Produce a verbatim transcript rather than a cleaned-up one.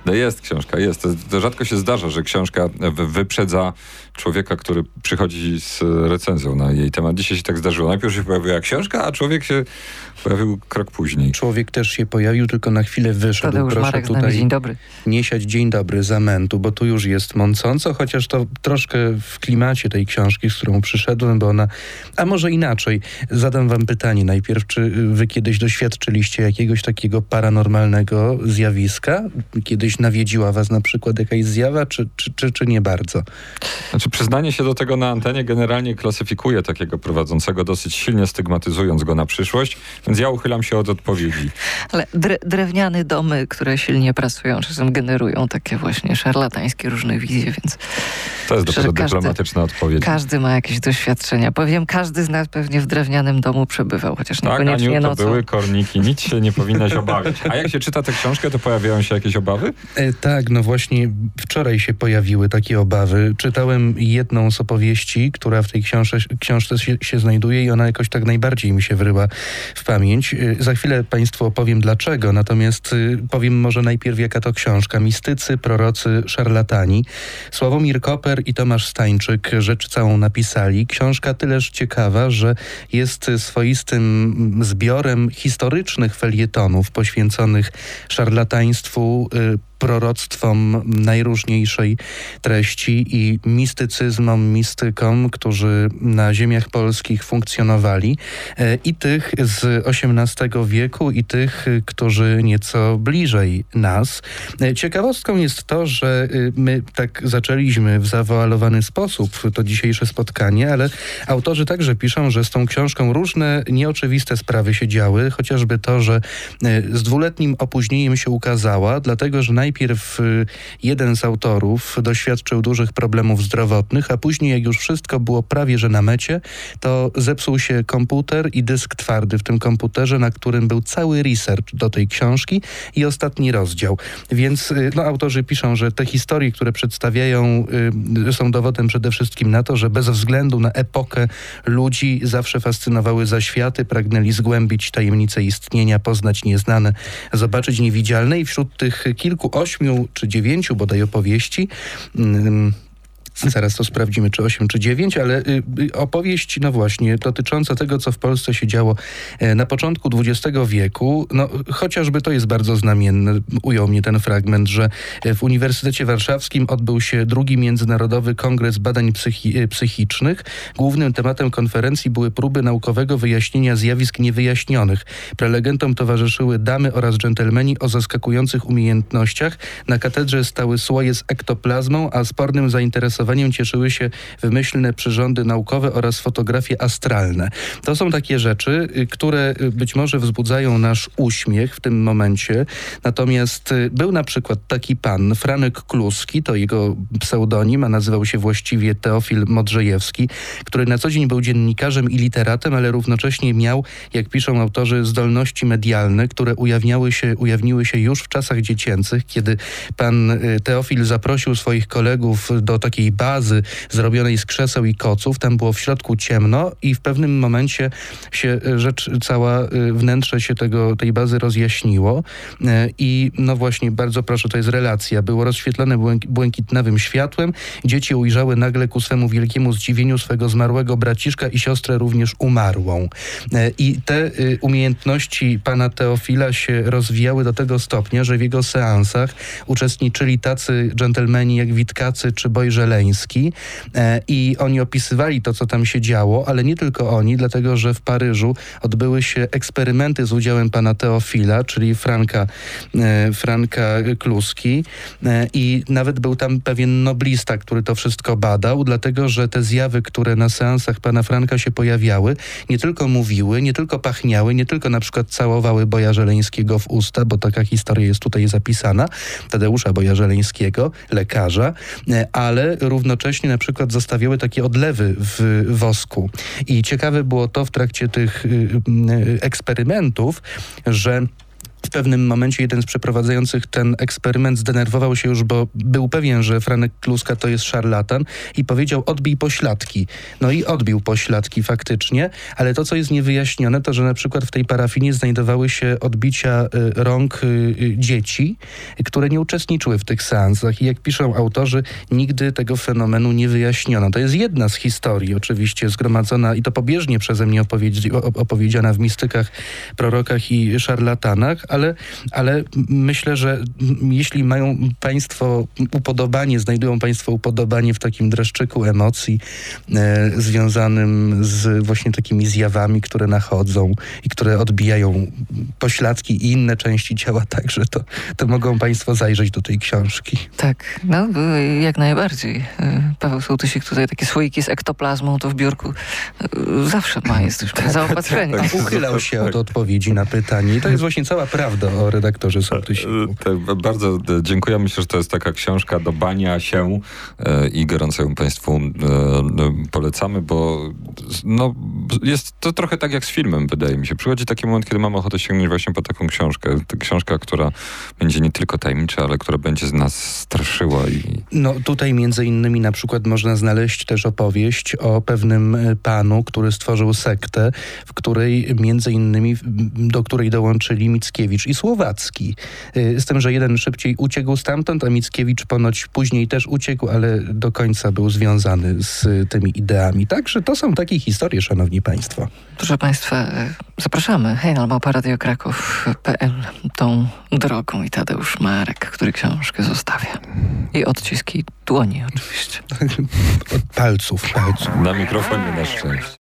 No jest książka, jest. To, to rzadko się zdarza, że książka wyprzedza człowieka, który przychodzi z recenzją na jej temat. Dzisiaj się tak zdarzyło. Najpierw się pojawiła książka, a człowiek się pojawił krok później. Człowiek też się pojawił, tylko na chwilę wyszedł. Tadeusz Proszę Marek, tutaj dzień dobry. nie siać dzień dobry zamętu, bo tu już jest mącąco, chociaż to troszkę w klimacie tej książki, z którą przyszedłem, bo ona... A może inaczej. Zadam wam pytanie najpierw, czy wy kiedyś doświadczyliście jakiegoś takiego paranormalnego zjawiska? Kiedyś nawiedziła was na przykład jakaś zjawa, czy, czy, czy, czy nie bardzo? Znaczy przyznanie się do tego na antenie generalnie klasyfikuje takiego prowadzącego, dosyć silnie stygmatyzując go na przyszłość, więc ja uchylam się od odpowiedzi. Ale dre- drewniane domy, które silnie pracują, czasem generują takie właśnie szarlatańskie różne wizje, więc... To jest dopiero każdy, dyplomatyczna odpowiedź. Każdy ma jakieś doświadczenia. Powiem, każdy z nas pewnie w drewnianym domu przebywał, chociaż tak, niekoniecznie Aniu, to nocą. były korniki, nic się nie powinnaś obawiać. A jak się czyta tę książkę, to pojawiają się jakieś obawy? E, tak, no właśnie wczoraj się pojawiły takie obawy. Czytałem jedną z opowieści, która w tej książce, książce się, się znajduje i ona jakoś tak najbardziej mi się wryła w pamięć. E, za chwilę państwu opowiem dlaczego, natomiast e, powiem może najpierw jaka to książka. Mistycy, prorocy, szarlatani. Sławomir Koper i Tomasz Stańczyk rzecz całą napisali. Książka tyleż ciekawa, że jest swoistym zbiorem historycznych felietonów poświęconych szarlataństwu, y, proroctwom najróżniejszej treści i mistycyzmom, mistykom, którzy na ziemiach polskich funkcjonowali, i tych z osiemnastego wieku, i tych, którzy nieco bliżej nas. Ciekawostką jest to, że my tak zaczęliśmy w zawoalowany sposób to dzisiejsze spotkanie, ale autorzy także piszą, że z tą książką różne nieoczywiste sprawy się działy, chociażby to, że z dwuletnim opóźnieniem się ukazała, dlatego, że najpierw jeden z autorów doświadczył dużych problemów zdrowotnych, a później jak już wszystko było prawie że na mecie, to zepsuł się komputer i dysk twardy w tym komputerze, na którym był cały research do tej książki i ostatni rozdział. Więc no, autorzy piszą, że te historie, które przedstawiają, y, są dowodem przede wszystkim na to, że bez względu na epokę ludzi zawsze fascynowały zaświaty, pragnęli zgłębić tajemnice istnienia, poznać nieznane, zobaczyć niewidzialne i wśród tych kilku, ośmiu czy dziewięciu bodaj opowieści, ym, zaraz to sprawdzimy, czy osiem, czy dziewięć, ale y, y, opowieść, no właśnie, dotycząca tego, co w Polsce się działo y, na początku dwudziestego wieku, no chociażby to jest bardzo znamienne, ujął mnie ten fragment, że w Uniwersytecie Warszawskim odbył się drugi Międzynarodowy Kongres Badań Psychi- y, Psychicznych. Głównym tematem konferencji były próby naukowego wyjaśnienia zjawisk niewyjaśnionych. Prelegentom towarzyszyły damy oraz dżentelmeni o zaskakujących umiejętnościach. Na katedrze stały słoje z ektoplazmą, a spornym zainteresowaniem cieszyły się wymyślne przyrządy naukowe oraz fotografie astralne. To są takie rzeczy, które być może wzbudzają nasz uśmiech w tym momencie. Natomiast był na przykład taki pan, Franek Kluski, to jego pseudonim, a nazywał się właściwie Teofil Modrzejewski, który na co dzień był dziennikarzem i literatem, ale równocześnie miał, jak piszą autorzy, zdolności medialne, które ujawniały się, ujawniły się już w czasach dziecięcych, kiedy pan Teofil zaprosił swoich kolegów do takiej bazy zrobionej z krzeseł i koców. Tam było w środku ciemno i w pewnym momencie się rzecz cała, wnętrze się tego, tej bazy rozjaśniło i no właśnie, bardzo proszę, to jest relacja. Było rozświetlone błęk- błękitnawym światłem. Dzieci ujrzały nagle ku swemu wielkiemu zdziwieniu swego zmarłego braciszka i siostrę również umarłą. I te umiejętności pana Teofila się rozwijały do tego stopnia, że w jego seansach uczestniczyli tacy dżentelmeni jak Witkacy czy Bojżeleński i oni opisywali to, co tam się działo, ale nie tylko oni, dlatego, że w Paryżu odbyły się eksperymenty z udziałem pana Teofila, czyli Franka, Franka Kluski i nawet był tam pewien noblista, który to wszystko badał, dlatego, że te zjawy, które na seansach pana Franka się pojawiały, nie tylko mówiły, nie tylko pachniały, nie tylko na przykład całowały Boja Żeleńskiego w usta, bo taka historia jest tutaj zapisana, Tadeusza Boja Żeleńskiego, lekarza, ale równocześnie na przykład zostawiały takie odlewy w wosku. I ciekawe było to w trakcie tych y, y, eksperymentów, że w pewnym momencie jeden z przeprowadzających ten eksperyment zdenerwował się już, bo był pewien, że Franek Kluska to jest szarlatan i powiedział: odbij pośladki. No i odbił pośladki faktycznie, ale to, co jest niewyjaśnione, to, że na przykład w tej parafinie znajdowały się odbicia y, rąk y, y, dzieci, które nie uczestniczyły w tych seansach i jak piszą autorzy, nigdy tego fenomenu nie wyjaśniono. To jest jedna z historii oczywiście zgromadzona i to pobieżnie przeze mnie opowiedzi, opowiedziana w Mistykach, Prorokach i Szarlatanach, ale, ale myślę, że jeśli mają państwo upodobanie, znajdują państwo upodobanie w takim dreszczyku emocji e, związanym z właśnie takimi zjawami, które nachodzą i które odbijają pośladki i inne części ciała także, to, to mogą państwo zajrzeć do tej książki. Tak, no jak najbardziej. Paweł Sołtysik tutaj takie słoiki z ektoplazmą to w biurku zawsze ma, jesteśmy zaopatrzeni. Tak, uchylał się od odpowiedzi na pytanie i to jest właśnie cała prawda o redaktorze Sołtysiku. Tak, bardzo dziękuję. Myślę, że to jest taka książka do bania się e, i gorąco ją państwu e, polecamy, bo no, jest to trochę tak jak z filmem, wydaje mi się. Przychodzi taki moment, kiedy mam ochotę sięgnąć właśnie po taką książkę. To książka, która będzie nie tylko tajemnicza, ale która będzie z nas straszyła. I... No tutaj między innymi na przykład można znaleźć też opowieść o pewnym panu, który stworzył sektę, w której między innymi do której dołączyli Mickiewicz i Słowacki. Z tym, że jeden szybciej uciekł stamtąd, a Mickiewicz ponoć później też uciekł, ale do końca był związany z tymi ideami. Także to są takie historie, szanowni państwo. Proszę państwa, zapraszamy hejnal małpa radio kraków kropka p l tą drogą i Tadeusz Marek, który książkę zostawia. I odciski dłoni oczywiście. Od palców, palców. Na mikrofonie na szczęście.